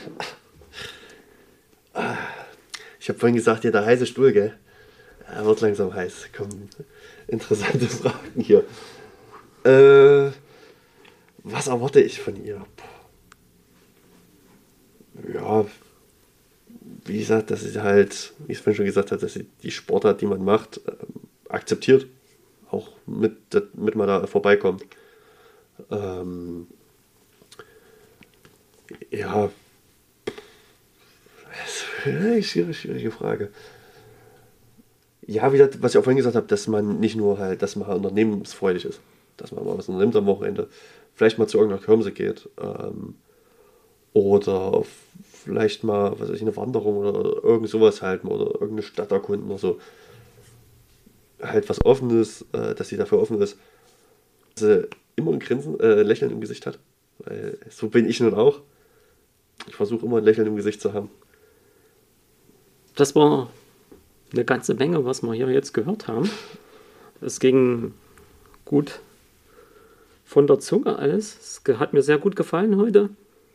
Ich habe vorhin gesagt, ja, der heiße Stuhl, gell? Er wird langsam heiß. Komm, interessante Fragen hier. Was erwarte ich von ihr? Ja, wie gesagt, dass sie halt, wie ich es vorhin schon gesagt habe, dass sie die Sportart, die man macht, akzeptiert. Auch mit man da vorbeikommt. Ja, schwierige Frage. Ja, wieder, was ich auch vorhin gesagt habe, dass man nicht nur halt, dass man halt unternehmensfreudig ist. Dass man mal was unternimmt am Wochenende. Vielleicht mal zu irgendeiner Kirmse geht. Oder vielleicht mal, was weiß ich, eine Wanderung oder irgend sowas halt mal. Oder irgendeine Stadt erkunden oder so. Halt was Offenes, dass sie dafür offen ist. Dass sie immer ein Lächeln im Gesicht hat. Weil so bin ich nun auch. Ich versuche immer ein Lächeln im Gesicht zu haben. Das war eine ganze Menge, was wir hier jetzt gehört haben. Es ging gut von der Zunge alles. Es hat mir sehr gut gefallen heute.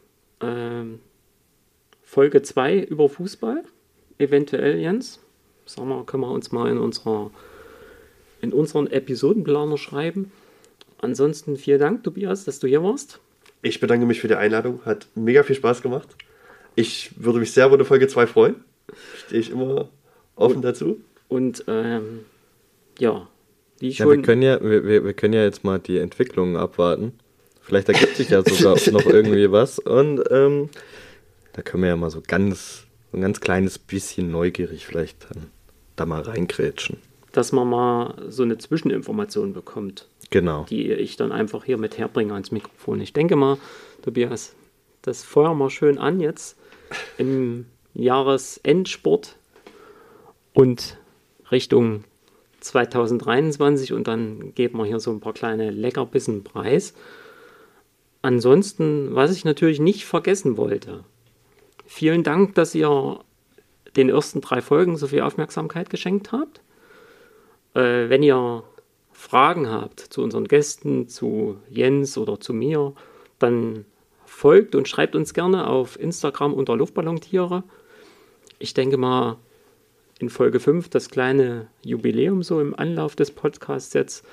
Folge 2 über Fußball. Eventuell, Jens. Sagen wir, können wir uns mal in unseren Episodenplaner schreiben. Ansonsten vielen Dank, Tobias, dass du hier warst. Ich bedanke mich für die Einladung. Hat mega viel Spaß gemacht. Ich würde mich sehr über eine Folge 2 freuen. Stehe ich immer offen dazu. Und ja, wir können ja jetzt mal die Entwicklungen abwarten. Vielleicht ergibt sich ja sogar noch irgendwie was. Und Da können wir ja mal so ein ganz kleines bisschen neugierig vielleicht da mal reingrätschen. Dass man mal so eine Zwischeninformation bekommt. Genau. Die ich dann einfach hier mit herbringe ans Mikrofon. Ich denke mal, Tobias, das feuern wir schön an jetzt im Jahresendsport und Richtung 2023 und dann geben wir hier so ein paar kleine Leckerbissen preis. Ansonsten, was ich natürlich nicht vergessen wollte, vielen Dank, dass ihr den ersten 3 Folgen so viel Aufmerksamkeit geschenkt habt. Wenn ihr Fragen habt zu unseren Gästen, zu Jens oder zu mir, dann folgt und schreibt uns gerne auf Instagram unter Luftballontiere. Ich denke mal, in Folge 5 das kleine Jubiläum so im Anlauf des Podcasts jetzt.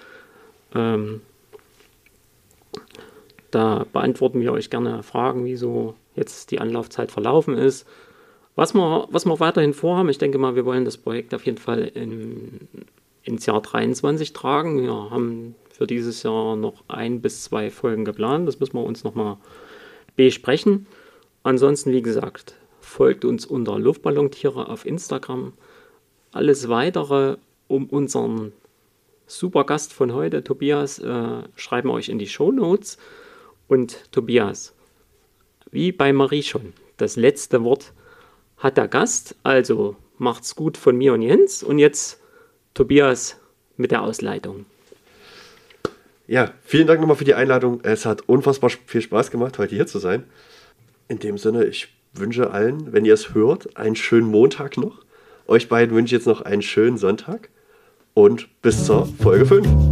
Da beantworten wir euch gerne Fragen, wie so jetzt die Anlaufzeit verlaufen ist. Was wir weiterhin vorhaben, ich denke mal, wir wollen das Projekt auf jeden Fall ins Jahr 23 tragen. Wir haben für dieses Jahr noch 1 bis 2 Folgen geplant. Das müssen wir uns nochmal besprechen. Ansonsten, wie gesagt, folgt uns unter Luftballontiere auf Instagram. Alles Weitere um unseren super Gast von heute, Tobias, schreiben wir euch in die Shownotes. Und Tobias, wie bei Marie schon, das letzte Wort hat der Gast. Also macht's gut von mir und Jens. Und jetzt Tobias mit der Ausleitung. Ja, vielen Dank nochmal für die Einladung. Es hat unfassbar viel Spaß gemacht, heute hier zu sein. In dem Sinne, ich wünsche allen, wenn ihr es hört, einen schönen Montag noch. Euch beiden wünsche ich jetzt noch einen schönen Sonntag und bis zur Folge 5.